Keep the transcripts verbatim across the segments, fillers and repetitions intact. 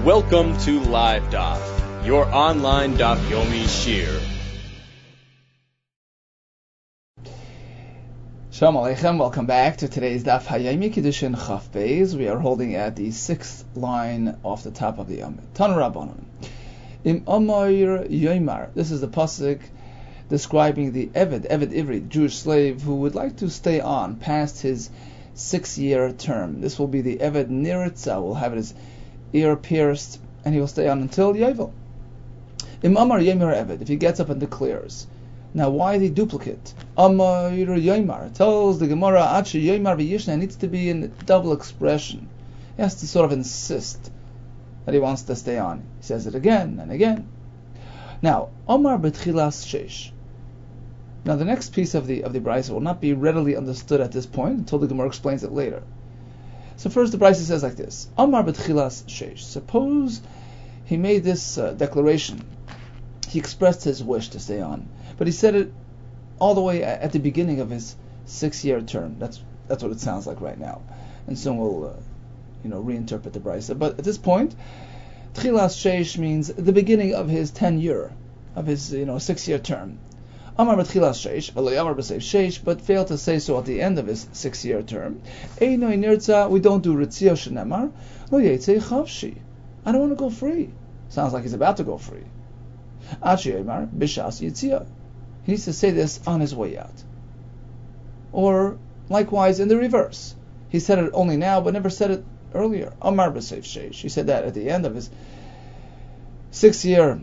Welcome to Live Daf, your online Daf Yomi Shir. Shalom Aleichem, welcome back to today's Daf Hayomi Kiddushin Chaf Beis. We are holding at the sixth line off the top of the Amud. Tan Rabbanon. Im Omayr Yoimar. This is the pasuk describing the Eved, Eved Ivri, the Jewish slave who would like to stay on past his six-year term. This will be the Eved Niritza, will have his ear pierced, and he will stay on until Yovel. Im Amar Yoimar Eved, if he gets up and declares. Now, why the duplicate? Amar Yoimar tells the Gemara, Achi Yoimar v'yishna, needs to be in double expression. He has to sort of insist that he wants to stay on. He says it again and again. Now, Amar betchilas sheish. Now, the next piece of the of the brisa will not be readily understood at this point until the Gemara explains it later. So first, the brisa says like this: Amar betchilas sheish. Suppose he made this uh, declaration. He expressed his wish to stay on, but he said it all the way at the beginning of his six-year term. That's that's what it sounds like right now, and soon we'll, uh, you know, reinterpret the brisa. But at this point, tchilas sheish means the beginning of his tenure, of his you know six-year term. Amar b'tchilas sheish, v'lo amar b'seif sheish, but failed to say so at the end of his six-year term. Einoi nirtza, we don't do ritzia shenemar, lo yetzei chavshi. I don't want to go free. Sounds like he's about to go free. Achi Yoimar b'shas yitzia. He needs to say this on his way out. Or likewise in the reverse, he said it only now, but never said it earlier. Amar b'seif sheish. He said that at the end of his six-year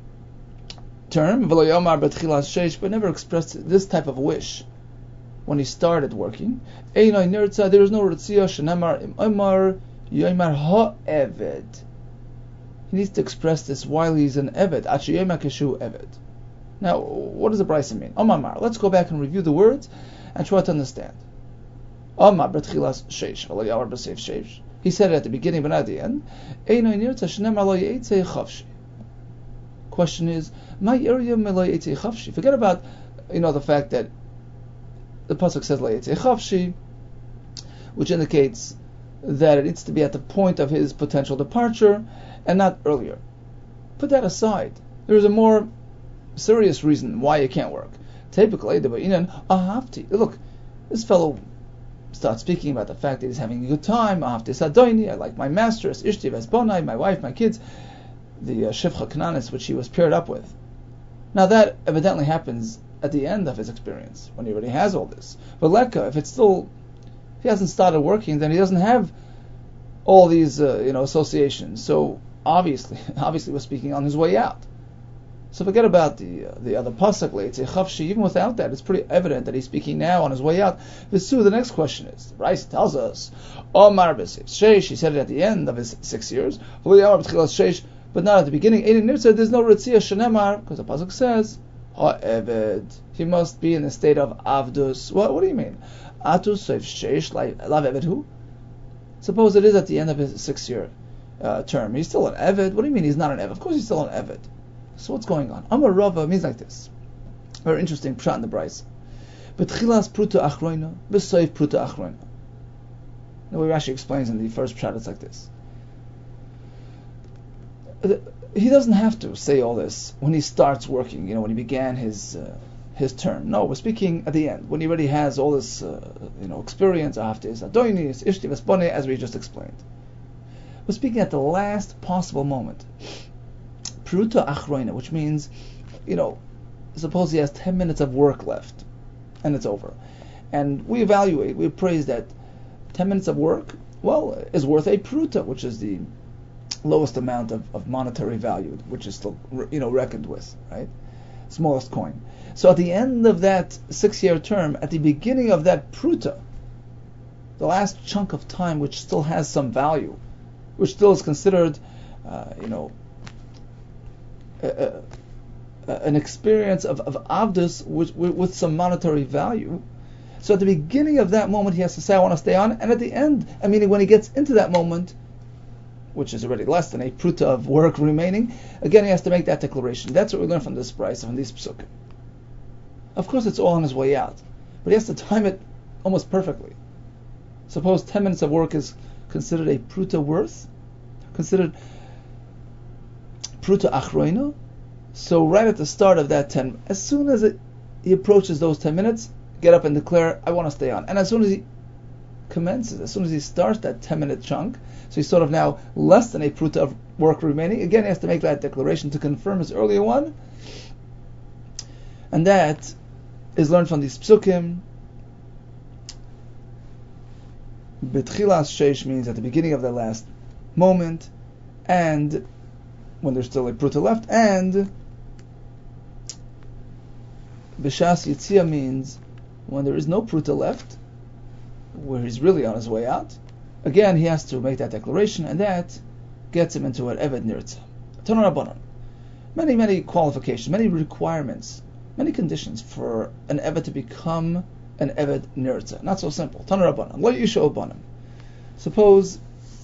term, but never expressed this type of wish when he started working. There is no ritzia shenemar imar yoimar ha'eved. He needs to express this while he's an eved. Achi yoimar keshu eved. Now, what does the brisa mean? Omar, let's go back and review the words and try to understand. Omar betchilas sheish, v'lo yamar b'seif sheish. He said it at the beginning, but not at the end. Einoi nirtza shenemar lo yetzei chavshi. Question is, my area meloi etzei chavshi. Forget about, you know, the fact that the pasuk says lo etzei chavshi, which indicates that it needs to be at the point of his potential departure and not earlier. Put that aside. There is a more serious reason why you can't work. Typically, the ba'inan ahavti. Look, this fellow starts speaking about the fact that he's having a good time. Ahavti sadoini. I like my master, as ishti v'esbonai, my wife, my kids. The uh, Shivcha Kananis, which he was paired up with. Now that evidently happens at the end of his experience, when he already has all this. But Leka, if it's still, if he hasn't started working, then he doesn't have all these, uh, you know, associations. So obviously, obviously, we're speaking on his way out. So forget about the uh, the other pasuk, Leitzei Chavshi. Even without that, it's pretty evident that he's speaking now on his way out. Visu, the next question is, the Brisa tells us, Omar b'seif sheish. He said it at the end of his six years. But not at the beginning. There's no ritzia shenemar, because the pasuk says ha'eved. He must be in the state of avdus. What, what do you mean? Atus seif sheish lav eved hu. Suppose it is at the end of his six-year uh, term. He's still an eved. What do you mean he's not an eved? Of course he's still an eved. So what's going on? Amar Rava means like this. Very interesting pshat in the brisa. Betchilas pruta achroina, b'seif pruta achroina. The way Rashi explains in the first pshat, it's like this. He doesn't have to say all this when he starts working, you know, when he began his uh, his term. No, we're speaking at the end, when he already has all this, uh, you know, experience, as we just explained. We're speaking at the last possible moment. Pruta achroina, which means, you know, suppose he has ten minutes of work left, and it's over. And we evaluate, we appraise that ten minutes of work, well, is worth a pruta, which is the lowest amount of, of monetary value, which is still, you know, reckoned with, right? Smallest coin. So at the end of that six-year term, at the beginning of that pruta, the last chunk of time which still has some value, which still is considered, uh, you know, a, a, an experience of, of avdus with, with, with some monetary value. So at the beginning of that moment, he has to say, I want to stay on, and at the end, I mean, when he gets into that moment, which is already less than a pruta of work remaining, again he has to make that declaration. That's what we learn from this brisa, from these psukim. Of course it's all on his way out, but he has to time it almost perfectly. Suppose ten minutes of work is considered a pruta worth, considered pruta achroina. So right at the start of that ten, as soon as it, he approaches those ten minutes, get up and declare, I want to stay on. And as soon as he commences, as soon as he starts that ten minute chunk, so he's sort of now less than a pruta of work remaining, again he has to make that declaration to confirm his earlier one. And that is learned from these psukim. Betchilas sheish means at the beginning of the last moment, and when there's still a pruta left, and b'shas yitzia means when there is no pruta left, where he's really on his way out. Again, he has to make that declaration, and that gets him into an eved nirtza. Tana Rabbanan. Many, many qualifications, many requirements, many conditions for an eved to become an eved nirtza. Not so simple. Tana Rabbanan. Lo yisho obanim. Suppose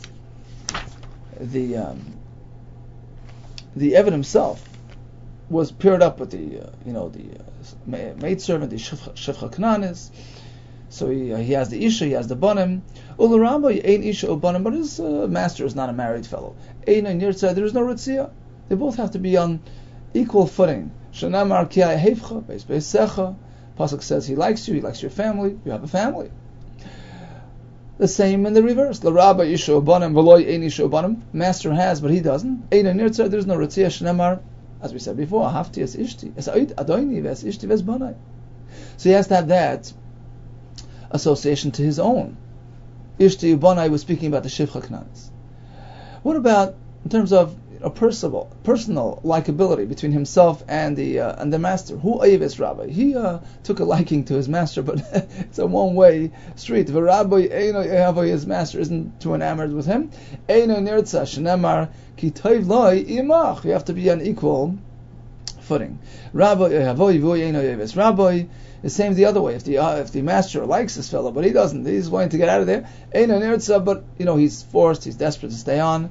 the um, the eved himself was paired up with the uh, you know the uh, maidservant, the shivcha knanis. So he, uh, he has the isha, he has the banim. Ularamba ain't isha or banim, but his uh, master is not a married fellow. Ein nirtza, there is no ritzia. They both have to be on equal footing. Shanamar ki hevcha beis beisecha. Pasuk says he likes you, he likes your family. You have a family. The same in the reverse. Laraba isha or banim, v'loy ein isha or banim. Master has, but he doesn't. Ein nirtza, there is no ritzia. Shanamar, as we said before, hafti es ishti, es adoini ves ishti ves banai. So he has to have that association to his own. Ishti Ubanai was speaking about the Shivcha Knanis. What about in terms of a personal, personal likability between himself and the uh, and the master? Who Ayivis Rabbi? He uh, took a liking to his master, but it's a one-way street. The Rabbi Eino Yehavoi, his master isn't too enamored with him. Eino Nirtza Shenemar Ki Toiv Loi Imach. You have to be on equal footing. Rabbi Yehavoi Vui Eino Yevis Rabbi. The same the other way. If the uh, if the master likes this fellow, but he doesn't, he's wanting to get out of there. Ein nirtza, but you know he's forced, he's desperate to stay on.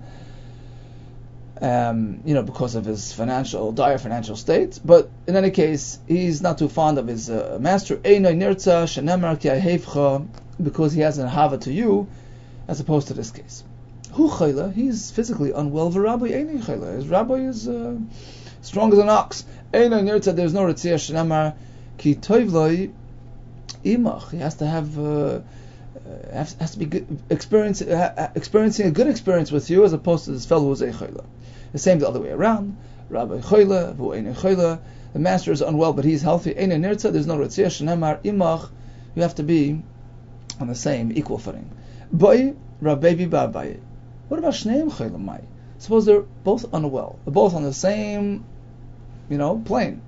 Um, you know because of his financial dire financial state. But in any case, he's not too fond of his uh, master. Ein nirtza shenemar ki hevcha, because he has an hava to you, as opposed to this case. Hu chayla, he's physically unwell. V'rabbi ein chayla, his rabbi is uh, strong as an ox. Ein nirtza, there's no ritzia shenemar Ki toiv loi imach. He has to have uh, has, has to be good, experience, uh, experiencing a good experience with you, as opposed to this fellow who's a chayla. The same the other way around. Rabbi chayla, vu ein chayla. The master is unwell, but he's healthy. Ein nirtza. There's no ritzia shenemar imach. You have to be on the same equal footing. Boi rabbevi babaye. What about shneim chayla mai? Suppose they're both unwell. They're both on the same, you know, plane.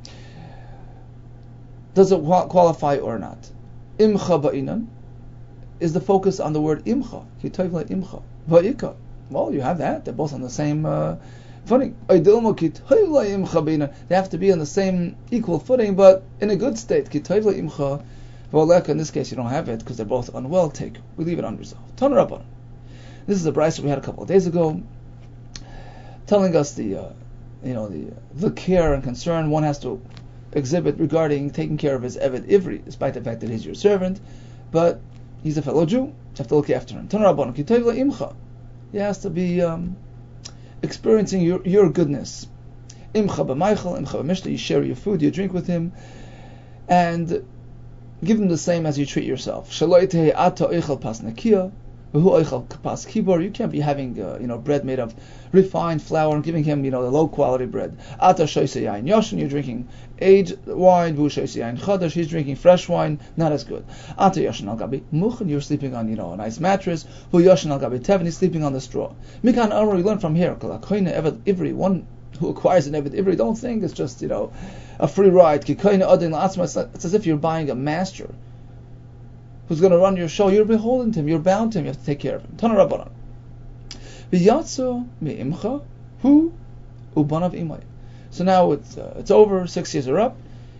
Does it qualify or not? Imcha ba'inan is the focus on the word imcha. Kitayvla imcha va'ika. Well, you have that. They're both on the same uh, footing. They have to be on the same equal footing, but in a good state. Kitayvla imcha va'leka. In this case, you don't have it because they're both unwell. Take. We leave it unresolved. Tan Rabban. This is a brayso we had a couple of days ago, telling us the, uh, you know, the the care and concern one has to exhibit regarding taking care of his Eved Ivri, despite the fact that he's your servant, but he's a fellow Jew. You have to look after him. He has to be um, experiencing your, your goodness. Imcha b'maichel, imcha b'mishta, you share your food, you drink with him, and give him the same as you treat yourself. Shaloi ata oichel pas nakia, v'hu oichel pas kibor. You can't be having uh, you know bread made of refined flour and giving him you know the low quality bread. Ata shoyse yain yoshin, you're drinking aged wine. V'hu shoyse yain chadash, he's drinking fresh wine, not as good. Ata yoshin al gabi muchen, you're sleeping on you know a nice mattress. V'hu yoshin al gabi tevin, he's sleeping on the straw. Mikan Amar, we learn from here. Kol hakoyne eved ivri, one who acquires an eved ivri, don't think it's just you know a free ride. Ki koyne adin la'atzma, it's as if you're buying a master who's going to run your show. You're beholden to him, you're bound to him, you have to take care of him. Tana Rabbanan. V'yatzo me'imcha hu ubanav imay. So now it's uh, it's over, six years are up.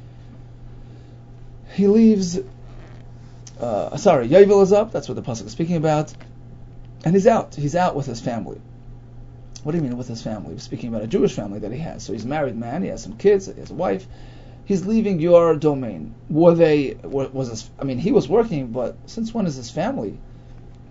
He leaves, uh, sorry, Yovel is up, that's what the pasuk is speaking about, and he's out. He's out with his family. What do you mean with his family? We're speaking about a Jewish family that he has. So he's a married man, he has some kids, he has a wife. He's leaving your domain. Were they? Was his? I mean, he was working, but since when is his family,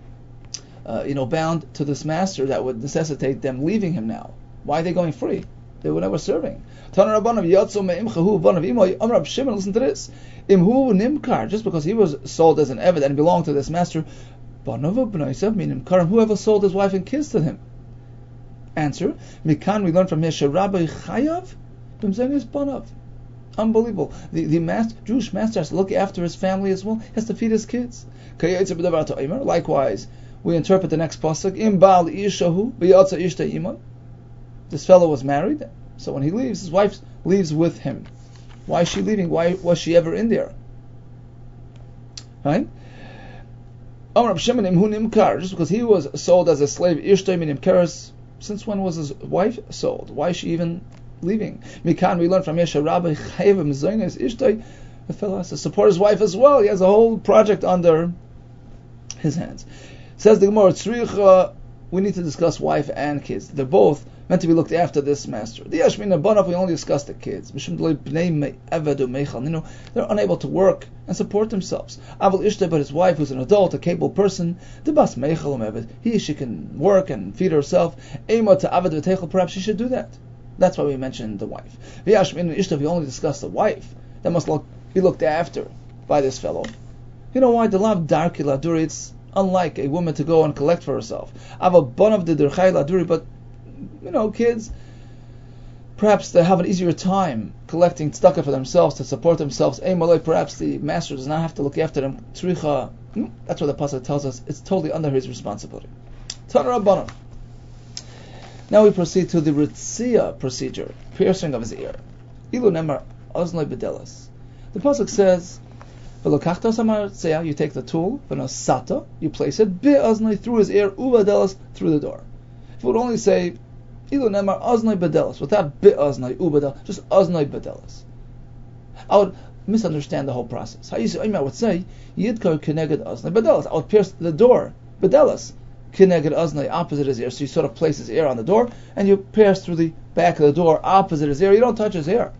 uh, you know, bound to this master that would necessitate them leaving him now? Why are they going free? They were never serving. Tana Rabbanim Yatsu Me'imchahu Banav Imoy Amrab Shimon. Listen to this. Imhu Nimkar, just because he was sold as an Eved and belonged to this master, Banav B'naisav Minimkar, whoever sold his wife and kids to him. Answer: Mikan, we learn from here, Rabbi Chayav B'mzenis Banav. Unbelievable. The the master, Jewish master has to look after his family as well. He has to feed his kids. Likewise, we interpret the next pasuk: Im Baal Ishahu B'yatza Ishta Imay. This fellow was married, so when he leaves, his wife leaves with him. Why is she leaving? Why was she ever in there? Right? Just because he was sold as a slave, Ishtay Minim Keres. Since when was his wife sold? Why is she even leaving? Mikan, we learn from Yesha Rabbi Chayv Mzoynes Ishtay. The fellow has to support his wife as well. He has a whole project under his hands. Says the Gemara, Tzricha, we need to discuss wife and kids. They're both meant to be looked after this master. The Yashmin Abanav, we only discuss the kids. They're unable to work and support themselves. Aval Ishta, but his wife, who's an adult, a capable person, the Bas Meichel, he, she can work and feed herself. Ema to Avad V'teichel, perhaps she should do that. That's why we mentioned the wife. The Yashmin Ishta, we only discuss the wife. That must look, be looked after by this fellow. You know why? The lav darki laduri, it's unlike a woman to go and collect for herself. Aval Banav de Derchai laduri, but you know, kids, perhaps they have an easier time collecting tzedakah for themselves to support themselves. Perhaps the master does not have to look after them. Tzricha, that's what the pasuk tells us. It's totally under his responsibility. Tana Rabbanan. Now we proceed to the ritzia procedure, piercing of his ear. Ilu nemar oznoi bedelas. The pasuk says, "V'lokachta samar tzea," you take the tool, v'nosata, you place it be'oznoi, through his ear, u'bedelas, through the door. If it would only say Ilu nemar oznoi bedelas, without be'oznoi u'bedelas, just oznoi bedelas, I would misunderstand the whole process. I would say Yidkar keneged oznoi bedelas. I would pierce the door bedelas keneged oznoi, opposite his ear. So you sort of place his ear on the door and you pierce through the back of the door opposite his ear. You don't touch his ear.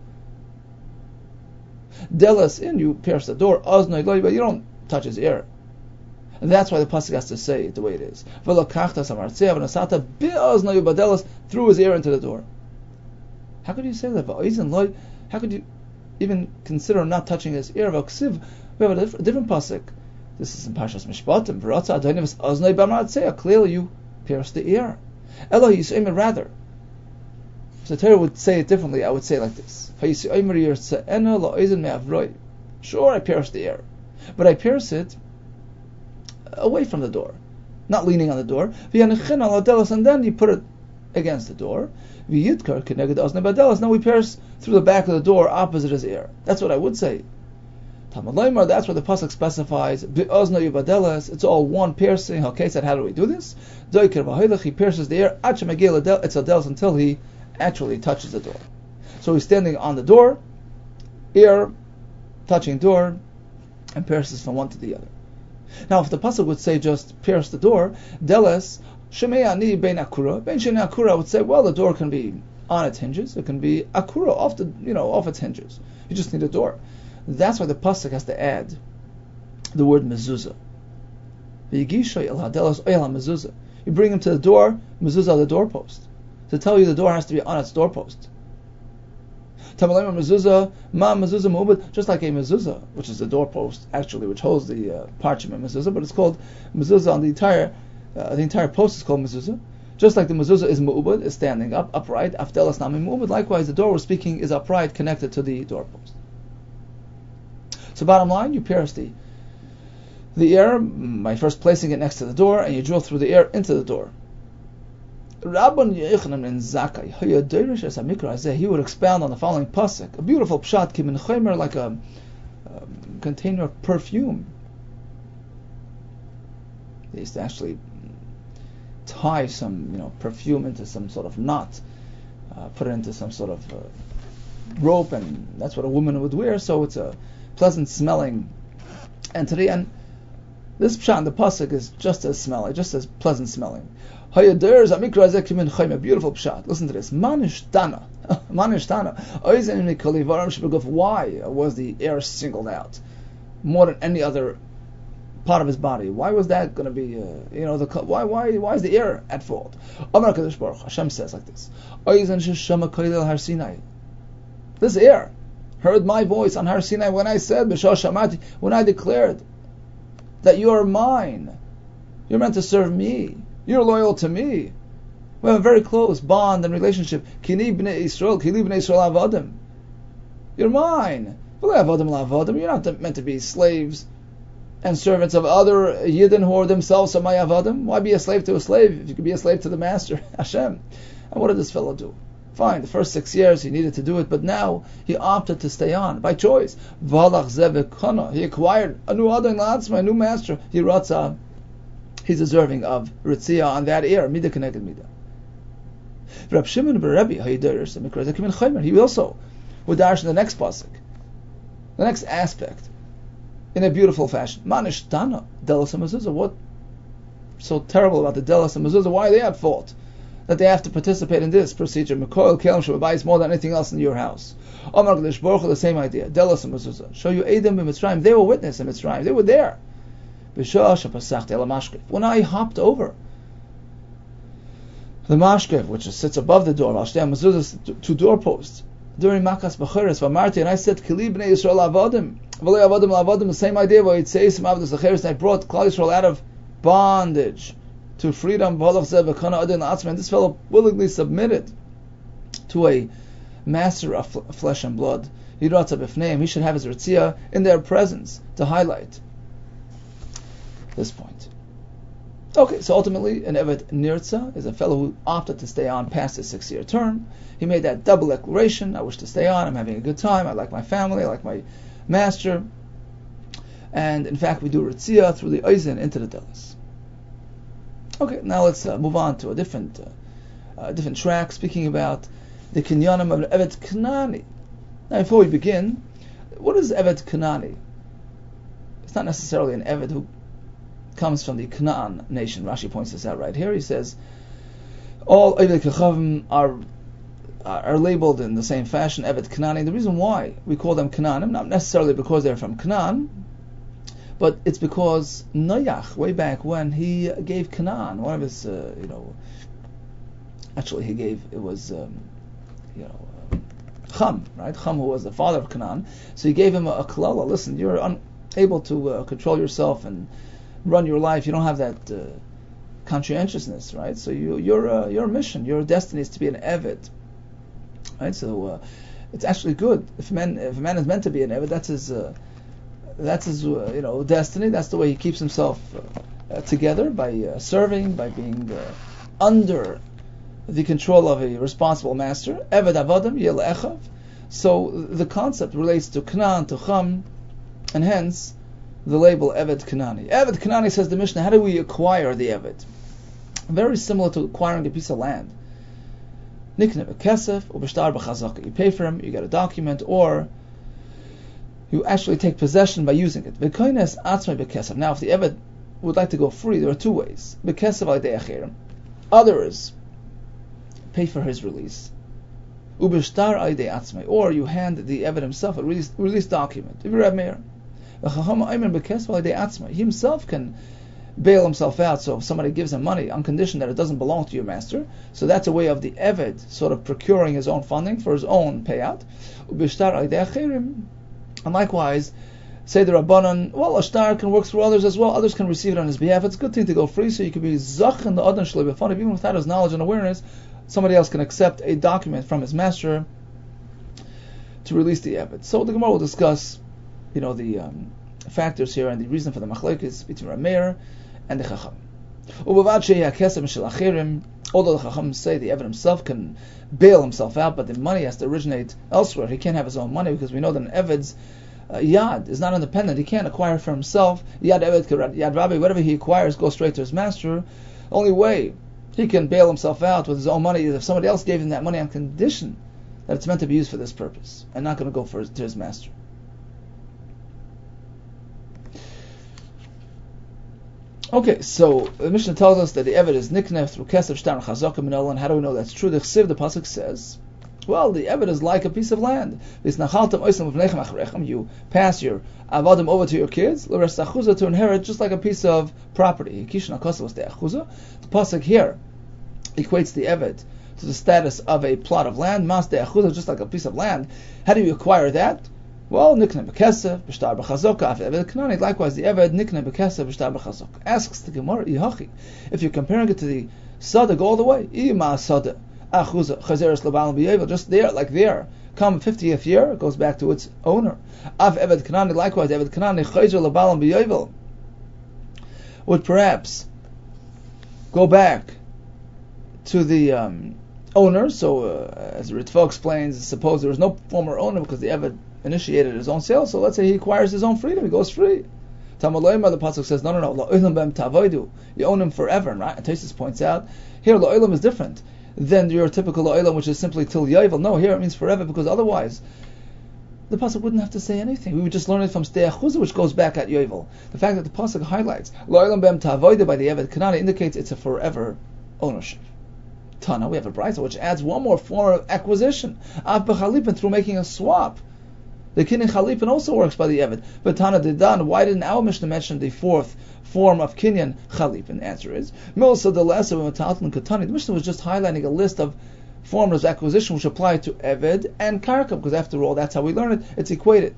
Delas in, you pierce the door, oznoi lo, but you don't touch his ear. And that's why the pasuk has to say it the way it is. Through his ear into the door. How could you say that? How could you even consider not touching his ear? We have a different pasuk. This is in Parshas Mishpatim. Clearly you pierced the ear. Rather, so the Torah would say it differently. I would say it like this. Sure, I pierced the ear, but I pierce it away from the door, not leaning on the door. And then you put it against the door. Now we pierce through the back of the door opposite his ear. That's what I would say. That's what the pasuk specifies. It's all one piercing. Okay, said, how do we do this? He pierces the ear until he actually touches the door. So he's standing on the door, ear touching door, and pierces from one to the other. Now, if the pasuk would say just pierce the door, deles shemei ani bein akura, bein sheni akura, would say, well, the door can be on its hinges, it can be akura, off the, you know, off its hinges. You just need a door. That's why the pasuk has to add the word mezuzah. You bring him to the door, mezuzah, the doorpost, to tell you the door has to be on its doorpost. Just like a mezuzah, which is the doorpost, actually, which holds the uh, parchment mezuzah, but it's called mezuzah on the entire, uh, the entire post is called mezuzah. Just like the mezuzah is mu'ubad, is standing up, upright, aftelas nami mu'ubad, likewise the door we're speaking is upright, connected to the doorpost. So bottom line, you pierce the, the ear by first placing it next to the door, and you drill through the ear into the door. Rabban Yochanan ben Zakkai, he would expound on the following pasuk, a beautiful pshat, kimin chomer, like a, a container of perfume. They used to actually tie some, you know, perfume into some sort of knot, uh, put it into some sort of uh, rope, and that's what a woman would wear. So it's a pleasant smelling entity, and this pshat in the pasuk is just as smelling, just as pleasant smelling. A beautiful pshat. Listen to this. Manishtana. Manishtana. Why was the air singled out more than any other part of his body. Why was that going to be, uh, you know, the why why why is the ear at fault? Amar Kadosh Baruch Hu, Hashem says like this: This ear heard my voice on Har Sinai when I said, Shamati, when I declared that you are mine. You're meant to serve me. You're loyal to me. We have a very close bond and relationship. Kini b'nei Yisrael, kini b'nei Yisrael avadim. You're mine. You're not meant to be slaves and servants of other Yidden who are themselves my avadim. Why be a slave to a slave if you could be a slave to the master, Hashem? And what did this fellow do? Fine, the first six years he needed to do it, but now he opted to stay on by choice. He acquired a new other a new master. He ratza. He's deserving of ritzia on that ear. Midah connected midah. Rab Shimon ben Rebbe, he also would dash in the next pasuk, the next aspect, in a beautiful fashion. Manishtana delas hamezuzah. What so terrible about the delas hamezuzah? Why are they at fault that they have to participate in this procedure? Mekoil kelim shababayis more than anything else in your house. Omar Kadosh Baruch Hu, the same idea. Delas hamezuzah. Show you Edom b'Mitzrayim. They were witness in Mitzrayim. They were there. When I hopped over the mashkev, which sits above the door, two doorposts, during Makas B'cheres, and I said, Kili b'nei Yisrael avodim, v'lei avodim la'avodim, the same idea, and I brought Klal Yisrael out of bondage to freedom, and this fellow willingly submitted to a master of flesh and blood. He should have his ritzia in their presence to highlight this point. Okay, so ultimately, an Evet Nirtza is a fellow who opted to stay on past his six-year term. He made that double declaration: I wish to stay on, I'm having a good time, I like my family, I like my master. And in fact, we do Ritzia through the Eisen into the Delis. Okay, now let's uh, move on to a different uh, uh, different track, speaking about the Kinyanim of Evet Kanani. Now, before we begin, what is Evet Kanani? It's not necessarily an Evet who comes from the Canaan nation. Rashi points this out right here. He says all Evet Kechavim are are labeled in the same fashion, Evet Kanani. The reason why we call them Canaanim, not necessarily because they're from Canaan, but it's because Noach, way back when, he gave Canaan, one of his, uh, you know, actually he gave, it was, um, you know, uh, Cham, right? Cham, who was the father of Canaan. So he gave him a, a klala. Listen, you're unable to uh, control yourself and run your life. You don't have that uh, conscientiousness, right? So you, your uh, your mission, your destiny is to be an Evet, right? So uh, it's actually good if a man if a man is meant to be an Evet. That's his uh, that's his uh, you know destiny. That's the way he keeps himself uh, uh, together, by uh, serving, by being uh, under the control of a responsible master. Evet avodim yel echav. So the concept relates to Canaan, to Cham, and hence the label Evet Kanani. Evet Kanani, says the Mishnah, how do we acquire the Evet? Very similar to acquiring a piece of land. Nikne b'kesef u'b'shtar b'chazaka. You pay for him, you get a document, or you actually take possession by using it. V'koines atzmei b'kesef. Now, if the Evet would like to go free, there are two ways. B'kesef alidei acherim. Others pay for his release. U'b'shtar alidei atzmei. Or you hand the Evet himself a release, release document. If you're Reb Meir, he himself can bail himself out. So if somebody gives him money on condition that it doesn't belong to your master, so that's a way of the Evet sort of procuring his own funding for his own payout. And likewise, say the Rabbanon, well, a shtar can work through others as well. Others can receive it on his behalf. It's a good thing to go free, so you can be zach in the Adon Shalei B'Fanav, even without his knowledge and awareness. Somebody else can accept a document from his master to release the Evet. So the Gemara will discuss, you know, the um, factors here and the reason for the machlokes between Rameir and the Chacham. Although the Chacham say the Evet himself can bail himself out, but the money has to originate elsewhere. He can't have his own money, because we know that an Eved's uh, yad is not independent. He can't acquire for himself. Yad Evet, Yad Rabbi, whatever he acquires goes straight to his master. The only way he can bail himself out with his own money is if somebody else gave him that money on condition that it's meant to be used for this purpose and not going to go for his, to his master. Okay, so the Mishnah tells us that the Evet is niknef through kesef shtar chazaka minol, and how do we know that's true? The Chsiv, the pasuk says, Well, the Eved is like a piece of land. You pass your avadim over to your kids, to inherit just like a piece of property. The pasuk here equates the Eved to the status of a plot of land, mas de achuzah, just like a piece of land. How do you acquire that? Well, nikne bekesef, b'shtar b'chazok, af eved knani. Likewise, the Eved nikne bekesef, b'shtar b'chazok. Asks the Gemara, ihachi, if you're comparing it to the sada, go all the way. Ima sada, achuzah, chazeres l'baal b'yevel, just there, like there. Come fiftieth year, it goes back to its owner. Af eved knani, likewise, Eved knani, chazer l'baal b'yevel, would perhaps go back to the um, owner. So, uh, as Ritva explains, suppose there was no former owner because the Eved initiated his own sale. So let's say he acquires his own freedom, he goes free. Talmud Lo'ima, the pasuk says, no, no, no, Lo'olam b'em tavoidu, you own him forever. And right? Tosfos points out here Lo'olam is different than your typical Lo'olam, which is simply till Yovel. No, here it means forever, because otherwise the pasuk wouldn't have to say anything. We would just learn it from Stei Achuzah, which goes back at Yovel. The fact that the pasuk highlights Lo'olam b'em tavoidu by the Eved Kanani indicates it's a forever ownership. Tana, we have a brayta which adds one more form of acquisition, av b'chalipin, through making a swap. The kinyan chalipin also works by the Eved. But Tana Didan, why didn't our Mishnah mention the fourth form of kinyan chalipin? The answer is Milsa de Lesa v'Metalton Katani. The Mishnah was just highlighting a list of forms of acquisition which apply to Eved and Karka, because after all, that's how we learn it. It's equated.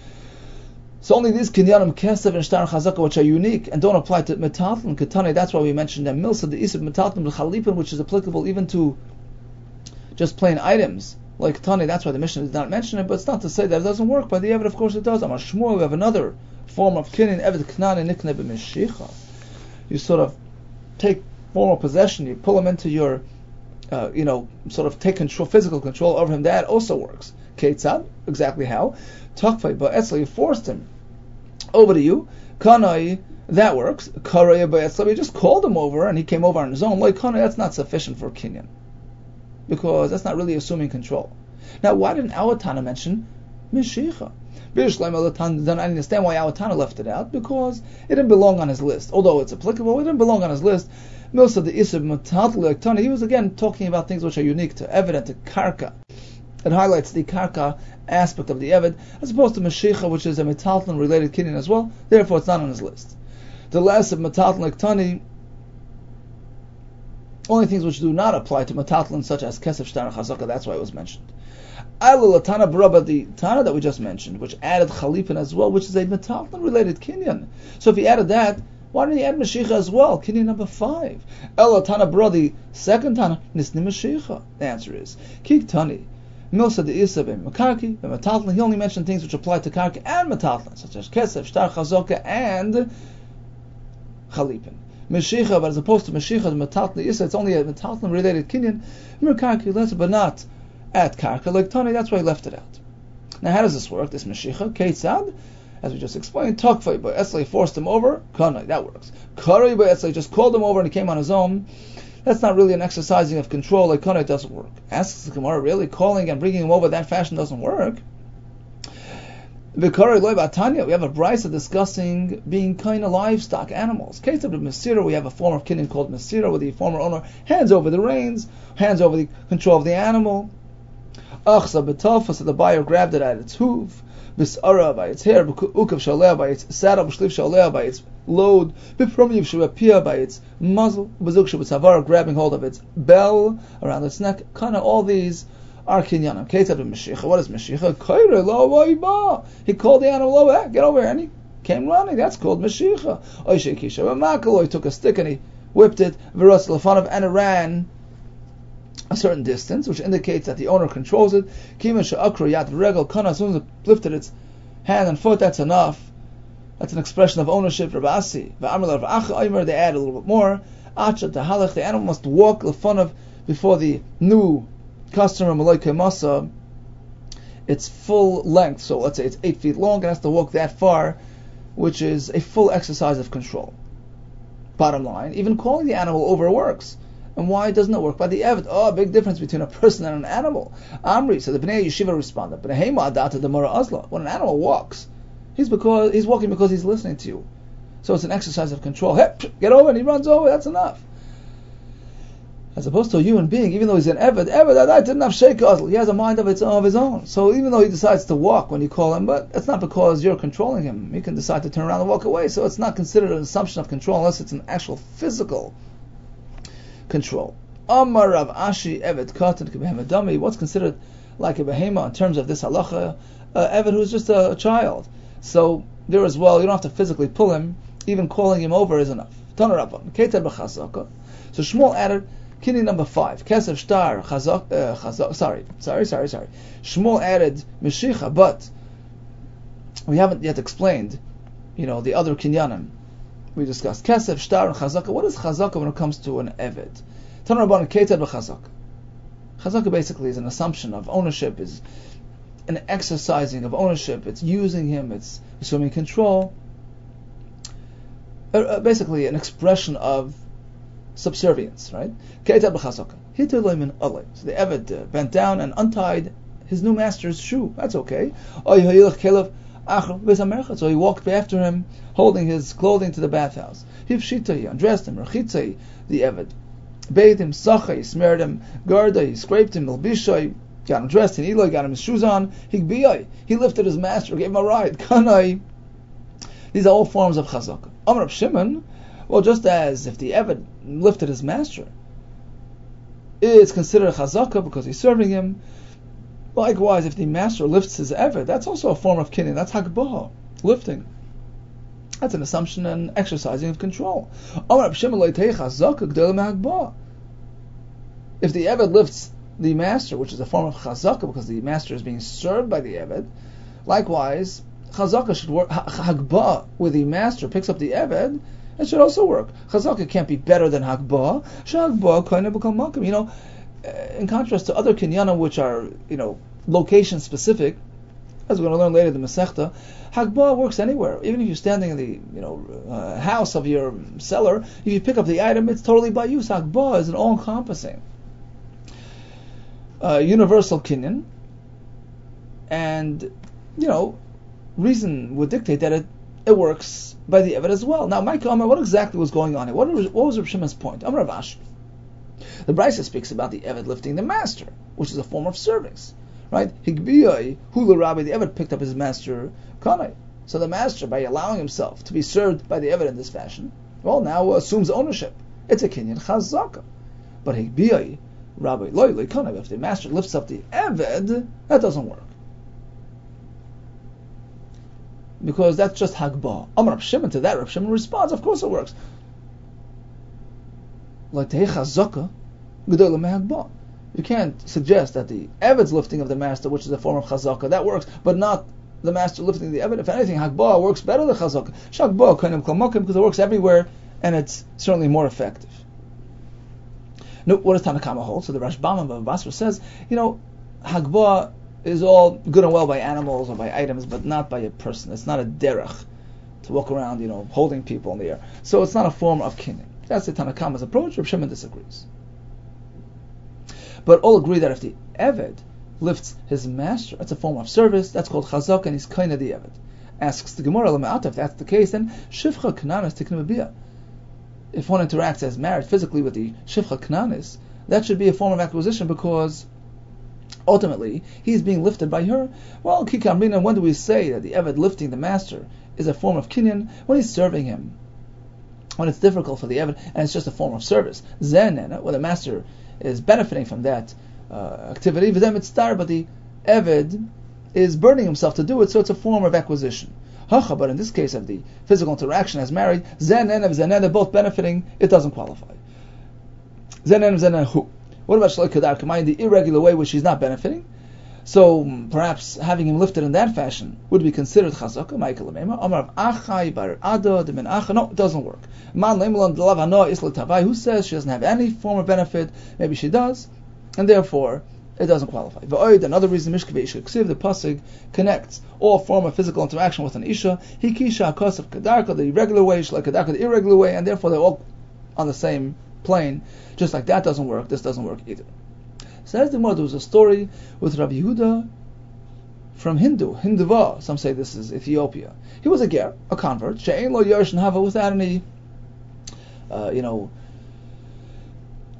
So only these kinyanim kesef and shtar chazaka, which are unique and don't apply to Metalton and Katani. That's why we mentioned them. Milsa de Isib Metalton v'Chalipin, which is applicable even to just plain items like Tani. That's why the Mishnah did not mention it, but it's not to say that it doesn't work. By the Eved, of course it does. Amar Shmuel, we have another form of kinyan, Eved Knani Nikne b'Mishicha. You sort of take formal possession, you pull him into your, uh, you know, sort of take control, physical control over him. That also works. Ketzad, exactly how? Takfei ba'etzla, you forced him over to you. Kanai, that works. Karaya ba'etzla, you just called him over and he came over on his own. Like Kanai, that's not sufficient for kinyan, because that's not really assuming control. Now, why didn't our Tana mention Mishicha? Then I understand why our Tana left it out, because it didn't belong on his list. Although it's applicable, it didn't belong on his list. Milsa de Isib Metalton Tana, he was again talking about things which are unique to Eved and to Karka. It highlights the Karka aspect of the Eved, as opposed to Mishicha, which is a Metalton related kinyan as well. Therefore, it's not on his list. The last of Metalton Tani, only things which do not apply to Metalton, such as Kesef, Shtar, and Chazaka, that's why it was mentioned. Alul Tana Baraba, the Tana that we just mentioned, which added Chalipin as well, which is a Metalton related kinyan. So if he added that, why didn't he add Mashiach as well? Kinyan number five. El Tana Bro, the second Tana, Nisni Mashiach. The answer is Kik Tani. Milsa de Isa ben Makarki, ben Metalton. He only mentioned things which apply to Karki and Metalton, such as Kesef, Shtar, Chazaka, and Chalipin. Mashiach, but as opposed to Mashiach, the Metalton Isa, it's only a Metalton related kinyan. Merkarki less, but not at Karka like Tani. That's why he left it out. Now, how does this work? This Mashiach, Ketzad, as we just explained, Takfei by Esley forced him over. Kanai, that works. Karei by Esley just called him over and he came on his own. That's not really an exercising of control like Kanai. Doesn't work. Asks the Gemara, really calling and bringing him over that fashion doesn't work. V'karei loy b'atanya, we have a brayta discussing being kind of livestock, animals. Case of the Mesira, we have a form of kinyan called Mesira, where the former owner hands over the reins, hands over the control of the animal. Achsa b'talfa, so the buyer grabbed it at its hoof. Bisara, by its hair. Ukav shaleh, by its saddle. B'shliv shaleh, by its load. B'promiv shabapia, by its muzzle. B'zuk shabatzavara, grabbing hold of its bell around its neck. Kind of all these are kinyanim. Ketzad b'Mashiach. What is Mashiach? Kairei lo vayba. He called the animal over. Get over here, and he came running. That's called Mashiach. Oishe kisha b'makalo. He took a stick and he whipped it. V'ras lefanov, and it ran a certain distance, which indicates that the owner controls it. Kima she'akru yad v'regel kana, as soon as it lifted its hand and foot, that's enough. That's an expression of ownership. Rabasi v'amar v'acha aymer, they add a little bit more. Acha tahalach, the animal must walk lefanov before the new customer malay kemasa, its full length. So let's say it's eight feet long, it has to walk that far, which is a full exercise of control. Bottom line, even calling the animal over works. And why doesn't it work by the Eved? Oh, a big difference between a person and an animal. Amri, so the Bnei Yeshiva responded, when an animal walks, he's because he's walking because he's listening to you. So it's an exercise of control. Hey, get over, and he runs over, that's enough. As opposed to a human being, even though he's an Eved, Eved that didn't have Sheikah, he has a mind of its own, of his own. So even though he decides to walk when you call him, but it's not because you're controlling him. He can decide to turn around and walk away. So it's not considered an assumption of control unless it's an actual physical control. Amar Rav Ashi Eved Katan K'Behema Dami. What's considered like a behema in terms of this halacha? Uh, Eved who's just a, a child. So there as well, you don't have to physically pull him. Even calling him over is enough. Tana Rabban Keter B'Chazaka. So Shmuel added Kini number five, Kesef Shtar Chazak. Uh, chazak sorry, sorry, sorry, sorry. Shmuel added Meshicha, but we haven't yet explained, you know, the other kinyanim we discussed. Kesef Shtar and Chazaka. What is Chazaka when it comes to an Eved? Tana Rabban Keter B'Chazaka. Chazaka basically is an assumption of ownership, is an exercising of ownership. It's using him. It's assuming control. Uh, basically, an expression of subservience, right? So the Eved uh, bent down and untied his new master's shoe. That's okay. So he walked after him, holding his clothing to the bathhouse. He undressed him. The Eved bathed him. He smeared him. Garda, he scraped him. Got him dressed. He got him his shoes on. He lifted his master, gave him a ride. These are all forms of chazaka. Amar Reb Shimon, well, just as if the Eved lifted his master, it's considered chazaka because he's serving him. Likewise, if the master lifts his Eved, that's also a form of kinyan. That's hagbah, lifting. That's an assumption and exercising of control. Amar Reb Shimon lo'itei chazaka g'dela me'hagbah. If the Eved lifts the master, which is a form of chazaka because the master is being served by the Eved, likewise, chazaka should work. Hagbah, where the master picks up the Eved, it should also work. Chazaka can't be better than Hagbah. Shagbah kind of become makom. You know, in contrast to other kinyanim which are, you know, location specific, as we're going to learn later, the Masechta, Hagbah works anywhere. Even if you're standing in the, you know, uh, house of your seller, if you pick up the item, it's totally by use. Hagbah is an all-encompassing, uh, universal kinyan, and you know, reason would dictate that it. It works by the Eved as well. Now, Mike Amar, what exactly was going on here? What was, what was Reb Shimon's point? Amar Rav Ashi. The Brisa speaks about the Eved lifting the master, which is a form of service, right? Higbiyai hula rabbi, the Eved picked up his master kanai. So the master, by allowing himself to be served by the Eved in this fashion, well, now assumes ownership. It's a kinyan chazaka. But higbiyai rabbi loy loy kanai, if the master lifts up the Eved, that doesn't work. Because that's just hagbah. Amar Reb Shimon, to that Reb Shimon responds, of course it works. Like tehei chazaka g'dela me'hagbah. You can't suggest that the Eved's lifting of the master, which is a form of chazaka, that works, but not the master lifting the Eved. If anything, hagbah works better than chazaka. Shagbah kainim kol makom, because it works everywhere, and it's certainly more effective. No, what does Tanakama hold? So the Rashbam of Basra says, you know, hagbah is all good and well by animals or by items, but not by a person. It's not a derech to walk around, you know, holding people in the air. So it's not a form of kinyan. That's the Tanakama's approach. Reb Shimon disagrees. But all agree that if the Eved lifts his master, that's a form of service. That's called chazak, and he's kind of the Eved. Asks the Gemara, if that's the case, then shifcha knanis tikna b'biyah. If one interacts as married physically with the shifcha knanis, that should be a form of acquisition because ultimately, he's being lifted by her. Well, Kikamrina, when do we say that the Eved lifting the master is a form of kinyan? When he's serving him. When it's difficult for the Eved, and it's just a form of service. Zen, when the master is benefiting from that uh, activity, then it's star, but the Eved is burning himself to do it, so it's a form of acquisition. Hacha, but in this case of the physical interaction as married, Zen and Ev, Zen, they're both benefiting, it doesn't qualify. Zen and Zen, who? What about Shloi Kedar Kamai, the irregular way which he's not benefiting? So perhaps having him lifted in that fashion would be considered chazaka. Michael Lemema, Amar Achai Bar Ada Demin Acha. No, it doesn't work. Man Lemelon Delav Hanoah Isla Tavai. Who says she doesn't have any form of benefit? Maybe she does, and therefore it doesn't qualify. V'oid, another reason Mishkevei Isha Ksiv, the pasuk connects all form of physical interaction with an Isha. Hikisha Akos of Kedarka, the regular way, Shla Kedarka, the irregular way, and therefore they're all on the same plane. Just like that doesn't work, this doesn't work either. Says the Gemara, there was a story with Rabbi Yehuda from Hindu, Hindava. Some say this is Ethiopia. He was a ger, a convert, she'ein lo yerush hava, without any, uh, you know,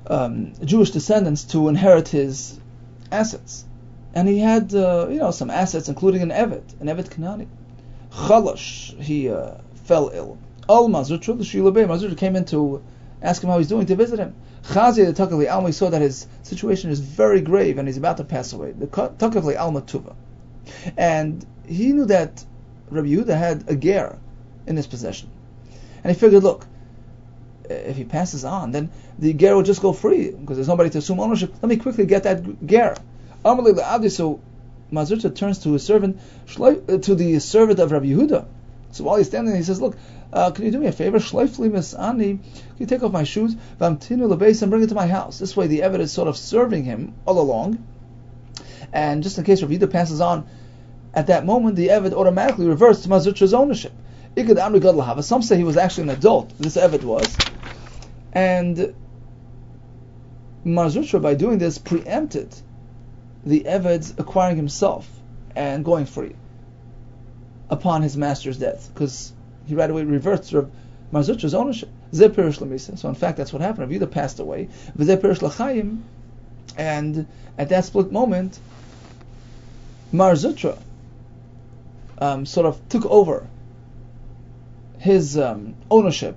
um, Jewish descendants to inherit his assets. And he had, uh, you know, some assets, including an Eved, an Eved Kanani. Chalash, he uh, fell ill. Al Mazutra, the Shilabay, Mazutra came in to ask him how he's doing, to visit him. Chazi, the Takavli Alma, saw that his situation is very grave and he's about to pass away. The Takavli Alma Tuva. And he knew that Rabbi Yehuda had a ger in his possession. And he figured, look, if he passes on, then the ger will just go free, because there's nobody to assume ownership. Let me quickly get that ger. So Mazurta turns to his servant, to the servant of Rabbi Yehuda. So while he's standing there, he says, look, uh, can you do me a favor? Shleifli misani, can you take off my shoes? Vamtinu lebeis, and bring it to my house. This way the Eved is sort of serving him all along. And just in case Rabbi Yehuda passes on, at that moment the Eved automatically reverts to Mazurta's ownership. Some say he was actually an adult, this Eved was. And Mazurta, by doing this, preempted the Eved's acquiring himself and going free upon his master's death, because he right away reverts to Mazurta's ownership. So in fact, that's what happened. Rabbi Yehuda passed away, and at that split moment, Marzutra um, sort of took over his um, ownership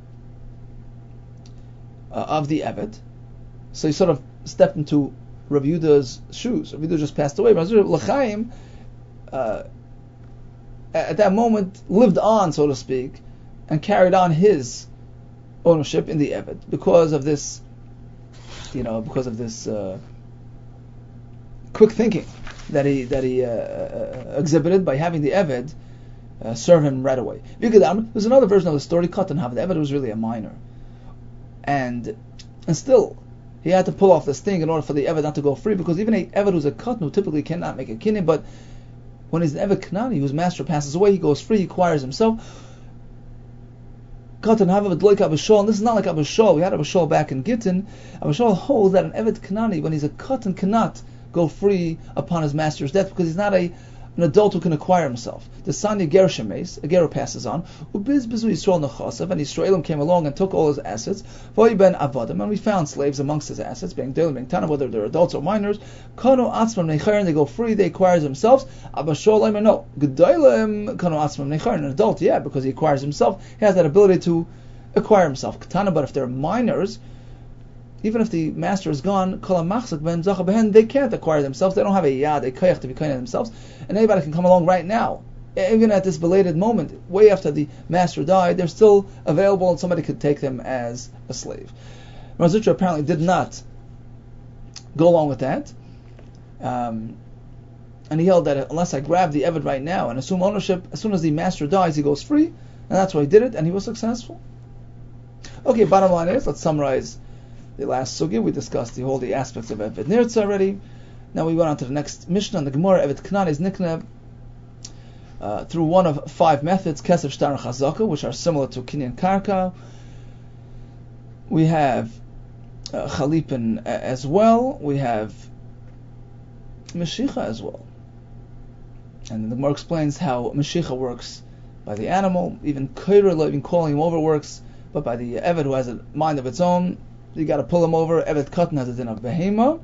uh, of the Eved. So he sort of stepped into Rabbi Yehuda's shoes. Rabbi Yehuda just passed away. Marzutra L'chaim, uh, at that moment, lived on, so to speak, and carried on his ownership in the Eved because of this, you know, because of this uh, quick thinking that he that he uh, uh, exhibited by having the Eved uh, serve him right away. There's another version of the story. Katan Hav, the Eved was really a minor, and and still he had to pull off this thing in order for the Eved not to go free, because even a Eved who's a Katan typically cannot make a kinyan, but when he's an Eved Kanani whose master passes away, he goes free, he acquires himself. Katan Havav like Abishol, and this is not like Abishol. We had Abishol back in Gittin. Abishol holds that an Eved Kanani, when he's a Katan, cannot go free upon his master's death, because he's not a an adult who can acquire himself. The Sanya Ger Shemes, a Ger passes on. Ubiz Bizu Yisrael Nechasav, and Yisraelim came along and took all his assets. Voy ben Avadim, and we found slaves amongst his assets, being Delim, being Tana, whether they're adults or minors. Kano Atzmam Necharin, they go free, they acquire themselves. Abashol Leimer, no. Gedolim Kano Atzmam Necharin, an adult, yeah, because he acquires himself. He has that ability to acquire himself. Katana, but if they're minors, even if the master is gone, they can't acquire themselves. They don't have a yad, a koyach to be kind of themselves. And anybody can come along right now, even at this belated moment, way after the master died, they're still available, and somebody could take them as a slave. Marzutra apparently did not go along with that, um, and he held that unless I grab the Eved right now and assume ownership, as soon as the master dies, he goes free, and that's why he did it, and he was successful. Okay, bottom line is, let's summarize the last sugya. We discussed the whole the aspects of Eved Nirtza already. Now we went on to the next Mishnah on the Gemara. Eved Kanani is nikna uh, through one of five methods, Kesef, Shtar, and Chazaka, which are similar to Kinyan Karka. We have uh, Chalipin uh, as well. We have Meshicha as well. And the Gemara explains how Meshicha works by the animal. Even Kaira, even calling him over, works, but by the Eved who has a mind of its own. You got to pull him over. Eved Katan has a din of behema.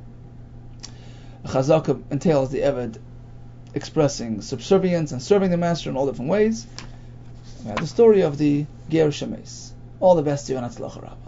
Chazaka entails the Eved expressing subservience and serving the master in all different ways. We have the story of the Ger Shemes. All the best to you, and Atzlach Rabba.